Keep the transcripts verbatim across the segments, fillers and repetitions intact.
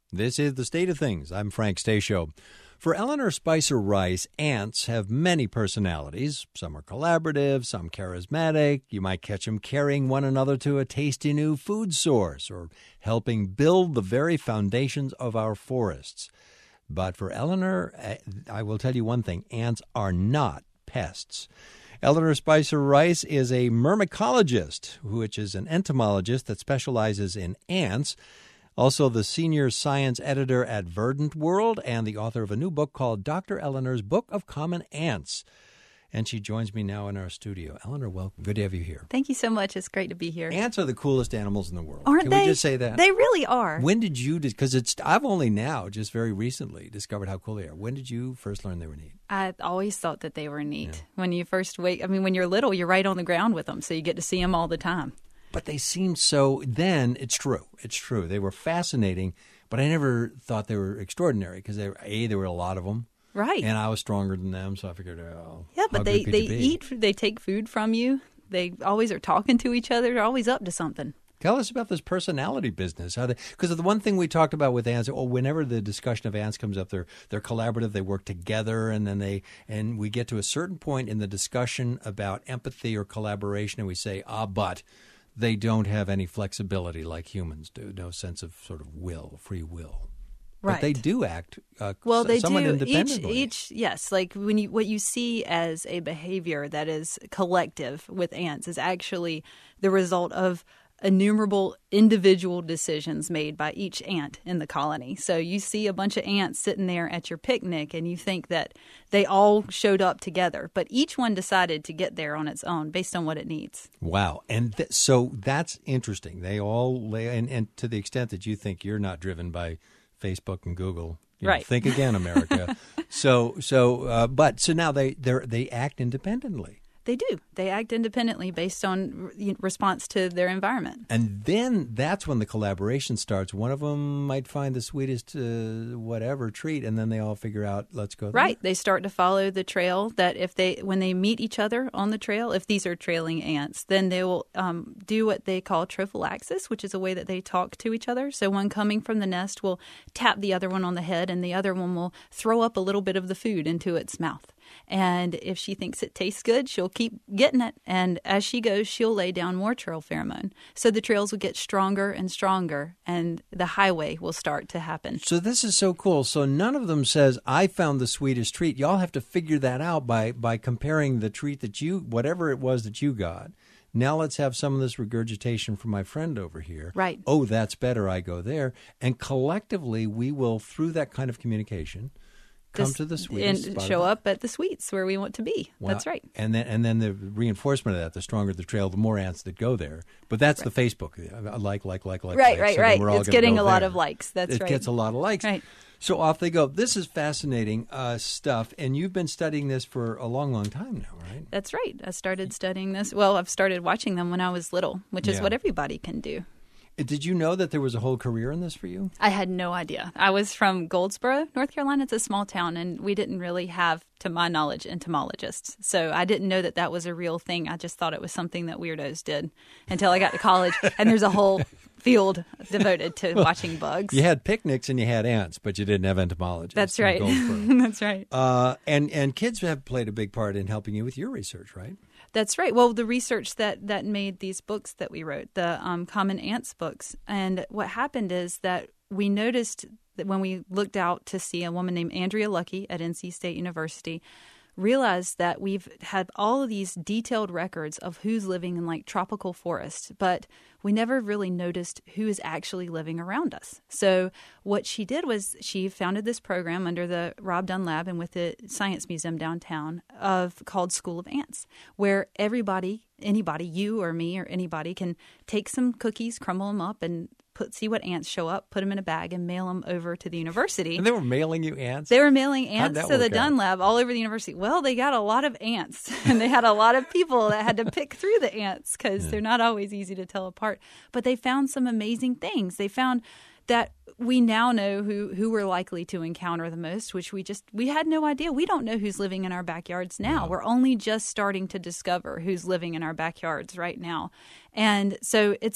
This is The State of Things. I'm Frank Stasio. For Eleanor Spicer Rice, ants have many personalities. Some are collaborative, some charismatic. You might catch them carrying one another to a tasty new food source or helping build the very foundations of our forests. But for Eleanor, I will tell you one thing. Ants are not pests. Eleanor Spicer Rice is a myrmecologist, which is an entomologist that specializes in ants. Also the senior science editor at Verdant World and the author of a new book called Doctor Eleanor's Book of Common Ants. And she joins me now in our studio. Eleanor, welcome. Good to have you here. Thank you so much. It's great to be here. Ants are the coolest animals in the world. Aren't Can they? we just say that? They really are. When did you, because it's, I've only now, just very recently, discovered how cool they are. When did you first learn they were neat? I always thought that they were neat. Yeah. When you first wake, I mean, when you're little, you're right on the ground with them, so you get to see them all the time. But they seemed so, then, it's true, it's true. They were fascinating, but I never thought they were extraordinary because, they were, A, there were a lot of them. Right. And I was stronger than them, so I figured, oh, yeah, but how they, good could they you be? eat, they take food from you. They always are talking to each other. They're always up to something. Tell us about this personality business. How they, because the one thing we talked about with ants, oh, whenever the discussion of ants comes up, they're they're collaborative, they work together, and then they and we get to a certain point in the discussion about empathy or collaboration, and we say, ah, but they don't have any flexibility like humans do, no sense of sort of will, free will. Right. But they do act uh, well, they somewhat do. independently. Each, each, yes, like when you what you see as a behavior that is collective with ants is actually the result of innumerable individual decisions made by each ant in the colony. So you see a bunch of ants sitting there at your picnic and you think that they all showed up together, but each one decided to get there on its own based on what it needs. Wow. And th- so that's interesting. They all lay, and, and to the extent that you think you're not driven by Facebook and Google, you right. know, think again, America. so, so, uh, but so now they they they act independently. They do. They act independently based on re- response to their environment. And then that's when the collaboration starts. One of them might find the sweetest uh, whatever treat, and then they all figure out, let's go there. Right. They start to follow the trail that if they, when they meet each other on the trail, if these are trailing ants, then they will um, do what they call trophallaxis, which is a way that they talk to each other. So one coming from the nest will tap the other one on the head, and the other one will throw up a little bit of the food into its mouth. And if she thinks it tastes good, she'll keep getting it. And as she goes, she'll lay down more trail pheromone. So the trails will get stronger and stronger, and the highway will start to happen. So this is so cool. So none of them says, I found the sweetest treat. Y'all have to figure that out by, by comparing the treat that you, whatever it was that you got. Now let's have some of this regurgitation from my friend over here. Right. Oh, that's better. I go there. And collectively, we will, through that kind of communication, come This, to the sweetest and spot show of up at the sweets where we want to be. Wow. That's right. And then and then the reinforcement of that, the stronger the trail, the more ants that go there. But that's right. the Facebook. Like, like, like, like. Right, like. right, so right. We're all it's getting go a lot there. of likes. That's it right. It gets a lot of likes. Right. So off they go. This is fascinating uh, stuff. And you've been studying this for a long, long time now, right? That's right. I started studying this. Well, I've started watching them when I was little, which is Yeah. what everybody can do. Did you know that there was a whole career in this for you? I had no idea. I was from Goldsboro, North Carolina. It's a small town, and we didn't really have, to my knowledge, entomologists. So I didn't know that that was a real thing. I just thought it was something that weirdos did until I got to college, and there's a whole field devoted to watching bugs. You had picnics and you had ants, but you didn't have entomologists. That's in right. Goldsboro. That's right. Uh, and, and kids have played a big part in helping you with your research, right? That's right. Well, the research that, that made these books that we wrote, the um, Common Ants books. And what happened is that we noticed that when we looked out to see a woman named Andrea Lucky at N C State University, realized that we've had all of these detailed records of who's living in like tropical forests, but we never really noticed who is actually living around us. So what she did was she founded this program under the Rob Dunn Lab and with the Science Museum downtown of called School of Ants, where everybody, anybody, you or me or anybody can take some cookies, crumble them up, and put see what ants show up, put them in a bag, and mail them over to the university. And they were mailing you ants? They were mailing ants How'd that to the work out? Dunn Lab all over the university. Well, they got a lot of ants, and they had a lot of people that had to pick through the ants because Yeah. they're not always easy to tell apart. But they found some amazing things. They found that we now know who, who we're likely to encounter the most, which we just, we had no idea. We don't know who's living in our backyards now. No. We're only just starting to discover who's living in our backyards right now. And so it's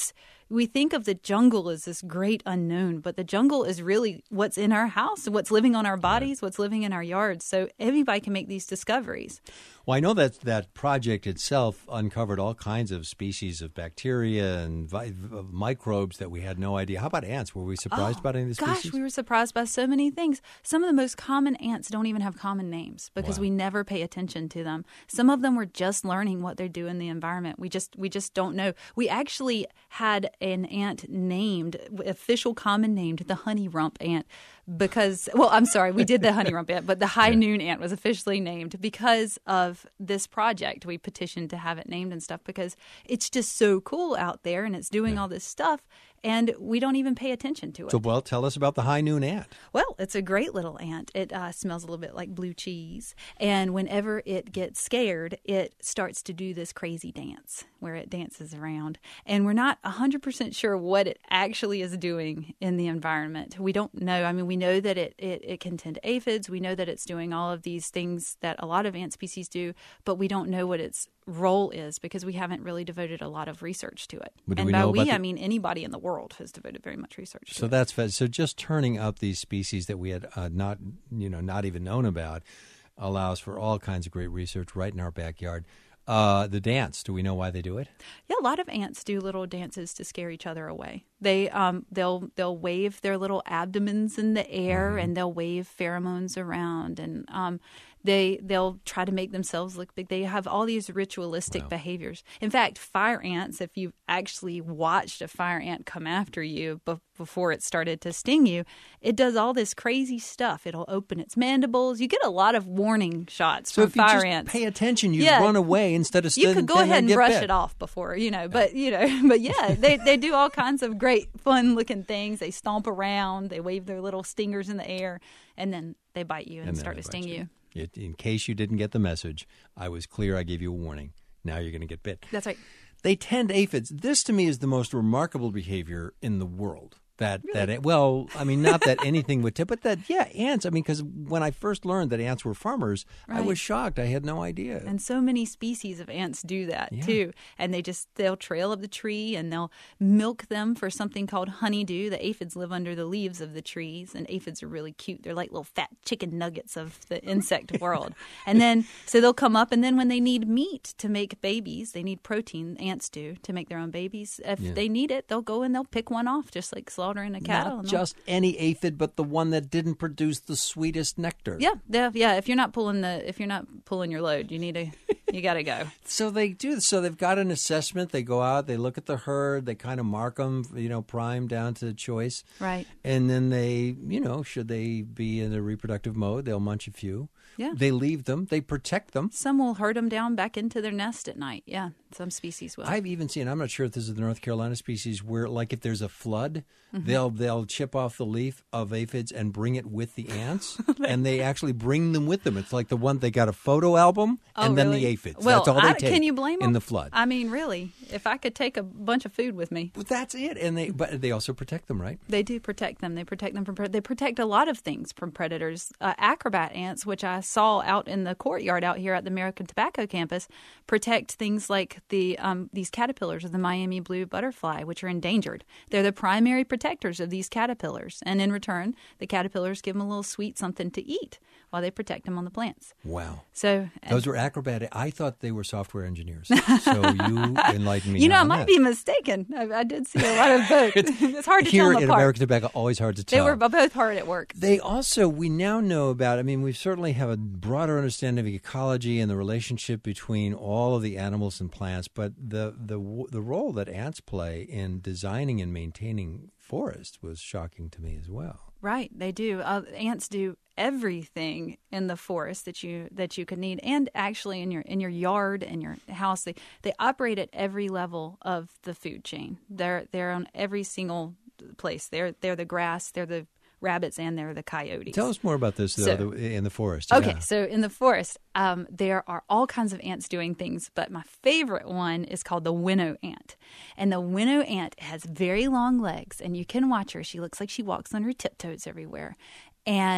we think of the jungle as this great unknown, but the jungle is really what's in our house, what's living on our bodies, what's living in our yards. So anybody can make these discoveries. Well, I know that that project itself uncovered all kinds of species of bacteria and vi- of microbes that we had no idea. How about ants? Were we surprised Oh, about any of the gosh, species? we were surprised by so many things. Some of the most common ants don't even have common names because Wow. we never pay attention to them. Some of them were just learning what they do in the environment. We just we just don't know. We actually had an ant named, official common named, the honey rump ant. Because, well, I'm sorry, we did the honey rump ant, but the high Yeah. noon ant was officially named because of this project. We petitioned to have it named and stuff because it's just so cool out there and it's doing Yeah. all this stuff, and we don't even pay attention to it. So, well, tell us about the high noon ant. Well, it's a great little ant. It uh, smells a little bit like blue cheese. And whenever it gets scared, it starts to do this crazy dance where it dances around. And we're not one hundred percent sure what it actually is doing in the environment. We don't know. I mean, we know that it, it, it can tend to aphids. We know that it's doing all of these things that a lot of ant species do, but we don't know what its role is because we haven't really devoted a lot of research to it. But do and we by know we, about the- I mean anybody in the world has devoted very much research to So it. that's fa- so just turning up these species that we had uh, not you know not even known about allows for all kinds of great research right in our backyard. Uh, the dance, do we know why they do it? Yeah, a lot of ants do little dances to scare each other away. They um they'll they'll wave their little abdomens in the air Mm-hmm. and they'll wave pheromones around, and um they they'll try to make themselves look big. They have all these ritualistic Wow. behaviors. In fact, fire ants, if you've actually watched a fire ant come after you be- before it started to sting you, it does all this crazy stuff. It'll open its mandibles. You get a lot of warning shots So from if you fire just ants. pay attention, you Yeah. run away instead of You stand- could go stand there ahead and get brush bit. it off before, you know, but, you know, but yeah, they, they do all kinds of great, fun looking things. They stomp around, they wave their little stingers in the air, and then they bite you and, And then start they to bite sting you. It, in case you didn't get the message, I was clear. I gave you a warning. Now you're going to get bit. That's right. They tend aphids. This to me is the most remarkable behavior in the world. That that it, well, I mean, not that anything would tip, but that yeah, ants. I mean, because when I first learned that ants were farmers, I Right. was shocked. I had no idea. And so many species of ants do that Yeah. too. And they just, they'll trail up the tree and they'll milk them for something called honeydew. The aphids live under the leaves of the trees, and aphids are really cute. They're like little fat chicken nuggets of the insect world. And then, so they'll come up, and then when they need meat to make babies, they need protein, ants do, to make their own babies. If Yeah. they need it, they'll go and they'll pick one off, just like slaughtering a cattle. Not and they'll- just any aphid, but the one that didn't produce the sweetest nectar. Yeah, yeah, yeah. If you're not pulling the, if you're not pulling your load, you need to, you got to go. So they do. So they've got an assessment. They go out. They look at the herd. They kind of mark them. You know, prime down to choice. Right. And then they, you know, should they be in a reproductive mode, they'll munch a few. Yeah. They leave them. They protect them. Some will herd them down back into their nest at night. Yeah, some species will. I've even seen. I'm not sure if this is the North Carolina species where, like, if there's a flood, Mm-hmm. they'll they'll chip off the leaf of aphids and bring it with the ants, and they actually bring them with them. It's like the one they got a photo album Oh, and then really? the aphids. Well, That's all they I, take. can you blame them? in the flood? I mean, really, if I could take a bunch of food with me, But that's it. And they but they also protect them, right? they do protect them. They protect them from. pre- They protect a lot of things from predators. Uh, acrobat ants, which I saw out in the courtyard out here at the American Tobacco campus, protect things like the um, these caterpillars of the Miami blue butterfly, which are endangered. They're the primary protectors of these caterpillars, and in return, the caterpillars give them a little sweet something to eat while they protect them on the plants. Wow. So Those were acrobat. I thought they were software engineers. So you enlightened me. You know, now I on might that. be mistaken. I, I did see a lot of both. It's hard to Here tell them in apart. American Tobacco, always hard to They tell. were both hard at work. They also, we now know about, I mean, we certainly have a broader understanding of ecology and the relationship between all of the animals and plants, but the the the role that ants play in designing and maintaining forests was shocking to me as well. Right, they do. Uh, ants do everything in the forest that you that you could need, and actually in your in your yard and your house. They they operate at every level of the food chain. They're they're on every single place. They're they're the grass. They're the rabbits, and they're the coyotes. Tell us more about this, though, So- the, in the forest. Okay, Yeah. so in the forest, um, there are all kinds of ants doing things, but my favorite one is called the winnow ant. And the winnow ant has very long legs, and you can watch her. She looks like she walks on her tiptoes everywhere. And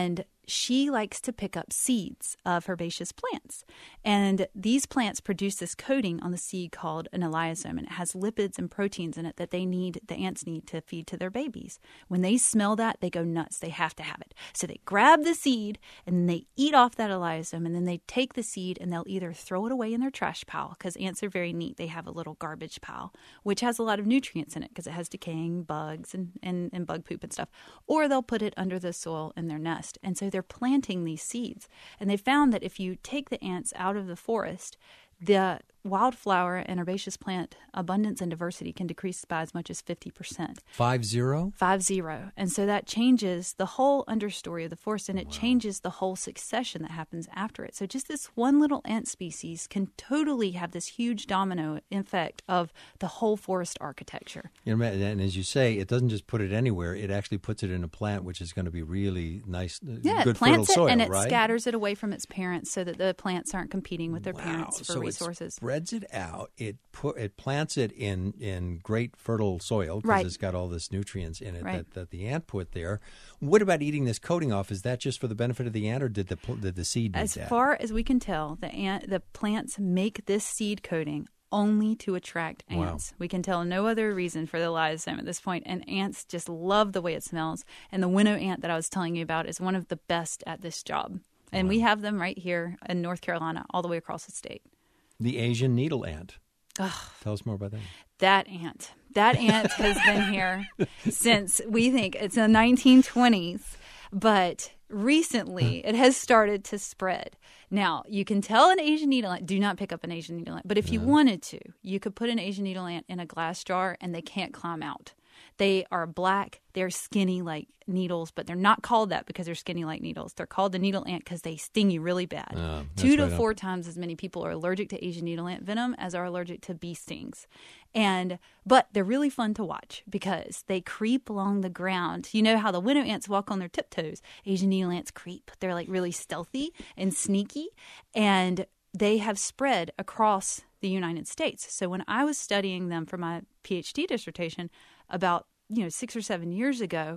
she likes to pick up seeds of herbaceous plants. And these plants produce this coating on the seed called an elaiosome, and it has lipids and proteins in it that they need, the ants need to feed to their babies. When they smell that, they go nuts. They have to have it. So they grab the seed and then they eat off that elaiosome, and then they take the seed and they'll either throw it away in their trash pile, because ants are very neat. They have a little garbage pile, which has a lot of nutrients in it because it has decaying bugs and, and, and bug poop and stuff. Or they'll put it under the soil in their nest. And so they're planting these seeds. And they found that if you take the ants out of the forest, the wildflower and herbaceous plant abundance and diversity can decrease by as much as fifty percent. Five zero? Five zero. And so that changes the whole understory of the forest, and it Wow. changes changes the whole succession that happens after it. So just this one little ant species can totally have this huge domino effect of the whole forest architecture. You know, and as you say, it doesn't just put it anywhere. It actually puts it in a plant, which is going to be really nice, Yeah, good it plants fertile soil, it and it right? scatters it away from its parents so that the plants aren't competing with their Wow. parents for so resources. It spreads it out. It put it plants it in, in great fertile soil because Right. it's got all this nutrients in it Right. that, that the ant put there. What about eating this coating off? Is that just for the benefit of the ant, or did the pl- did the seed need As that? far as we can tell, the ant, the plants make this seed coating only to attract Wow. ants. We can tell no other reason for the elaiosome at this point, and ants just love the way it smells. And the winnow ant that I was telling you about is one of the best at this job. And we have them right here in North Carolina, all the way across the state. The Asian needle ant. Ugh. Tell us more about that. That ant. That ant has been here since, we think, it's the nineteen twenties. But recently, it has started to spread. Now, you can tell an Asian needle ant, do not pick up an Asian needle ant. But if you wanted to, you could put an Asian needle ant in a glass jar and they can't climb out. They are black. They're skinny like needles, but they're not called that because they're skinny like needles. They're called the needle ant because they sting you really bad. Oh, that's Two to right. four times as many people are allergic to Asian needle ant venom as are allergic to bee stings. And but they're really fun to watch because they creep along the ground. You know how the winnow ants walk on their tiptoes? Asian needle ants creep. They're like really stealthy and sneaky, and they have spread across the United States. So when I was studying them for my PhD dissertation about, you know, six or seven years ago,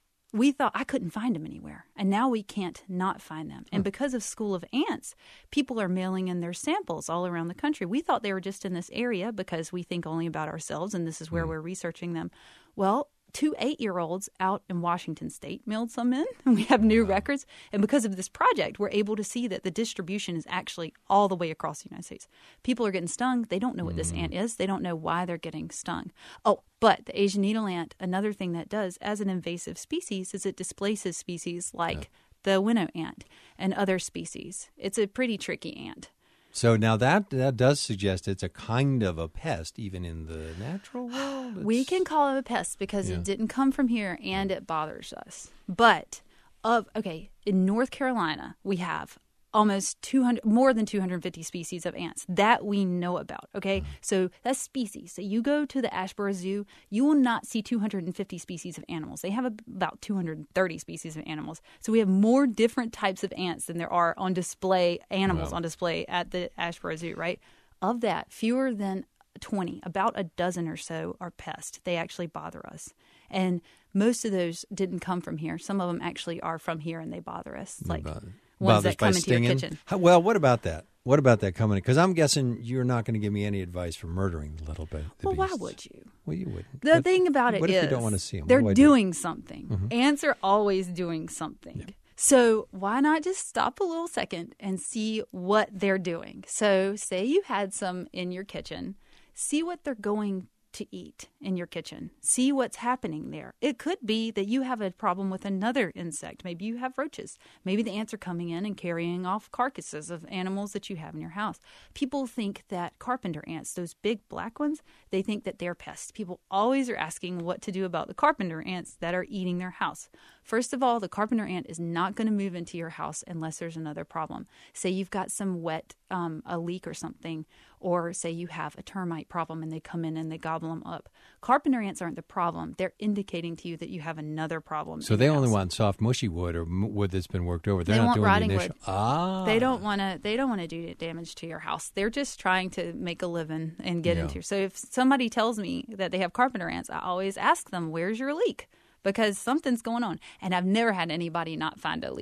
we thought I couldn't find them anywhere. And now we can't not find them. And because of School of Ants, people are mailing in their samples all around the country. We thought they were just in this area because we think only about ourselves and this is where we're researching them. Well, two eight-year-olds out in Washington State mailed some in, and we have new records. And because of this project, we're able to see that the distribution is actually all the way across the United States. People are getting stung. They don't know what this ant is. They don't know why they're getting stung. Oh, but the Asian needle ant, another thing that does as an invasive species is it displaces species like the winnow ant and other species. It's a pretty tricky ant. So now that that does suggest it's a kind of a pest, even in the natural world. We It's- can call it a pest because Yeah. it didn't come from here and it bothers us. But of okay, in North Carolina, we have almost two hundred, more than two hundred fifty species of ants that we know about. Okay, so that's species. So you go to the Asheboro Zoo, you will not see two hundred fifty species of animals. They have about two hundred thirty species of animals. So we have more different types of ants than there are on display animals Wow. on display at the Asheboro Zoo. Right? Of that, fewer than twenty, about a dozen or so are pests. They actually bother us. And most of those didn't come from here. Some of them actually are from here and they bother us. Like Bother- ones bothers that by come into your stinging? kitchen. How- well, what about that? What about that coming? Because I'm guessing you're not going to give me any advice for murdering the little bit. The Well, why beasts. would you? Well, you wouldn't. The But thing about it what is if you don't want to see them? they're what do I do? doing something. Ants are always doing something. So why not just stop a little second and see what they're doing? So say you had some in your kitchen. See what they're going to eat in your kitchen. See what's happening there. It could be that you have a problem with another insect. Maybe you have roaches. Maybe the ants are coming in and carrying off carcasses of animals that you have in your house. People think that carpenter ants, those big black ones, they think that they're pests. People always are asking what to do about the carpenter ants that are eating their house. First of all, the carpenter ant is not going to move into your house unless there's another problem. Say you've got some wet, um, a leak or something, or say you have a termite problem and they come in and they gobble them up. Carpenter ants aren't the problem. They're indicating to you that you have another problem. So in they your only house. want soft, mushy wood or m- wood that's been worked over. They're They not want doing rotting the initial. wood. Ah, They don't want to. They don't want to do damage to your house. They're just trying to make a living and get Yeah. into. So if somebody tells me that they have carpenter ants, I always ask them, "Where's your leak?" Because something's going on. And I've never had anybody not find a leak.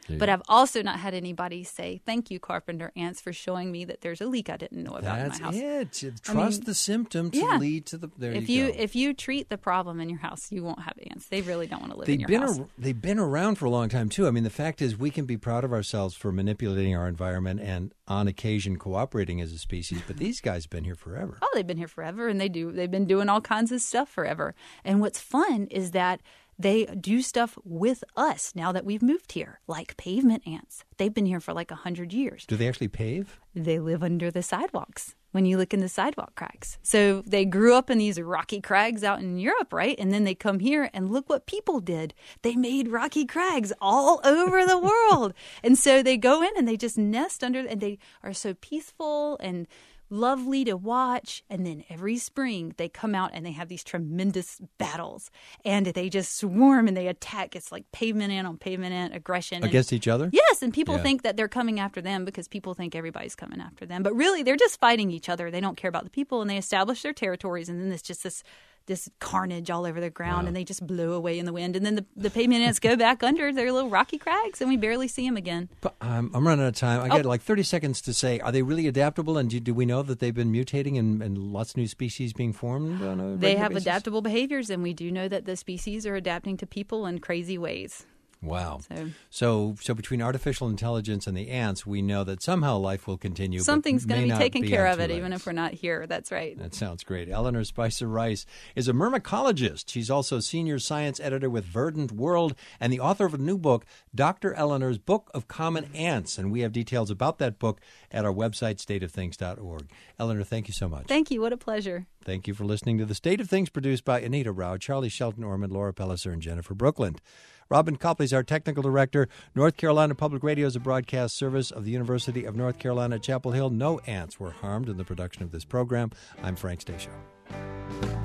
Yeah. But I've also not had anybody say, thank you, carpenter ants, for showing me that there's a leak I didn't know about That's in my house. it. Trust I mean, the symptom to yeah. lead to the. There if you you go. if you treat the problem in your house, you won't have ants. They really don't want to live They've in your been house. ar- they've been around for a long time too. I mean, the fact is, we can be proud of ourselves for manipulating our environment and, on occasion, cooperating as a species. But these guys have been here forever. Oh, they've been here forever, and they do. They've been doing all kinds of stuff forever. And what's fun is that they do stuff with us now that we've moved here, like pavement ants. They've been here for like a hundred years. Do they actually pave? They live under the sidewalks when you look in the sidewalk cracks. So they grew up in these rocky crags out in Europe, right? And then they come here and look what people did. They made rocky crags all over the world. And so they go in and they just nest under, and they are so peaceful and lovely to watch. And then every spring they come out and they have these tremendous battles, and they just swarm and they attack. It's like pavement ant on pavement ant aggression Against and, each other? yes, and people Yeah. think that they're coming after them because people think everybody's coming after them, but really they're just fighting each other. They don't care about the people, and they establish their territories, and then it's just this this carnage all over the ground. Wow. And they just blow away in the wind, and then the, the pavement ants go back under their little rocky crags, and we barely see them again. But um, I'm running out of time. I Oh. got like thirty seconds to say, are they really adaptable? And do, do we know that they've been mutating and, and lots of new species being formed on a They regular have basis? adaptable behaviors, and we do know that the species are adapting to people in crazy ways. Wow. So So, so between artificial intelligence and the ants, we know that somehow life will continue. but something's going may to be not taking be care on of two it, even legs. if we're not here. That's right. That sounds great. Eleanor Spicer Rice is a myrmecologist. She's also senior science editor with Verdant World and the author of a new book, Doctor Eleanor's Book of Common Ants. And we have details about that book at our website, state of things dot org. Eleanor, thank you so much. Thank you. What a pleasure. Thank you for listening to The State of Things, produced by Anita Rao, Charlie Shelton Ormond, Laura Pelliser, and Jennifer Brookland. Robin Copley is our technical director. North Carolina Public Radio is a broadcast service of the University of North Carolina at Chapel Hill. No ants were harmed in the production of this program. I'm Frank Stasio.